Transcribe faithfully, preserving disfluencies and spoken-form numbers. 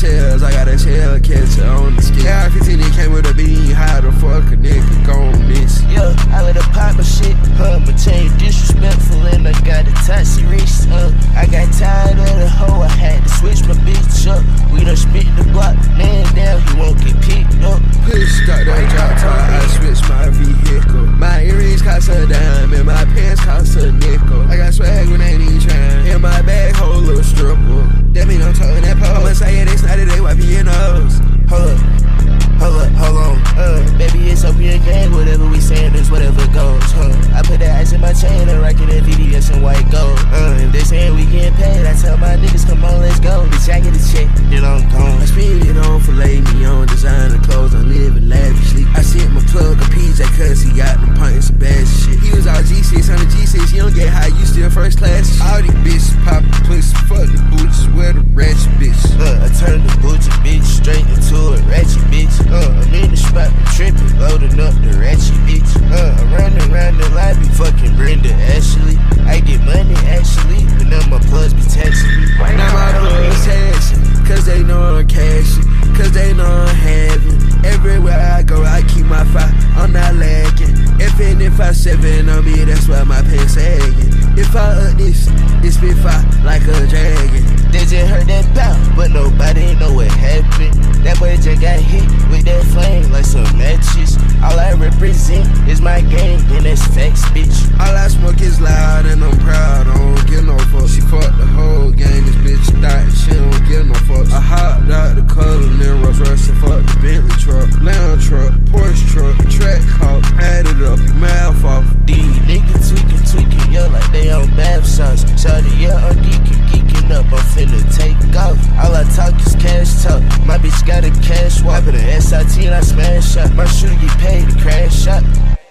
shells, I got a shell catcher on the skin. R fifteen, it came with a bean, how the fuck a nigga gon' miss? Yeah, I let her pop my shit, huh? My chain disrespectful and I got a toxic wrist, uh. I got tired of the hoe, I had to switch my bitch up. We done spit the block, man down, he won't get picked up. Push start that drop top, I switch my vehicle. My earrings cost a dime and my pants cost a nickel. I got swag when they ain't even trying, and my bag hold a stripper. That mean I'm talking that pole. I'ma say it, they snotted, they wipe your nose. Hold up, hold up, hold on, uh. Baby, it's up your gang, whatever we saying is whatever goes, huh? I put that ice in my chain and rockin' that V D S and white gold, uh. If they saying we getting paid, I tell my niggas, come on, let's go. Bitch, I get a check, then I'm gone. I spend it on filet mignon, designer clothes, I'm living lavishly. I sent my plug a P J cause he got them pints of bad shit. He was all G six on the G six, you don't get high, you still first class. All these bitches poppin' pussy, fuck the boots, where the ratchet bitch. Uh, I turned the butcher bitch straight into a ratchet bitch. Uh, I'm in the spot, trippin', loading up the ratchet bitch. Uh, I'm running around the lobby, fucking Brenda Ashley. I get money actually, but now my plugs be taxing me. Now my plugs taxing, cause they know I'm cashing, cause they know I'm having. Everywhere I go, I keep my fire, I'm not lagging. F N if I seven on me, that's why my pants sagging. If I up this, it's spit fire like a dragon. They just heard that pow, but nobody know what happened. That boy just got hit with that flame like some matches. All I represent is my gang, and that's facts, bitch. All I smoke is loud and I'm proud, I don't give no fuck. She fucked the whole gang, this bitch died, she don't give no fuck. I hopped out the Cullen and Rolls Royce and fucked the Bentley truck, Lounge truck, Porsche truck, track hawk, added up, mouth off. These niggas tweaking, tweaking, yeah, like they on bath sauce. Shawty, yeah, I'm geeking, geeking up, I'm finna take off. All I talk is cash talk, my bitch got a cash walk. I put an S I T and I smash up, my shooter get paid to crash up.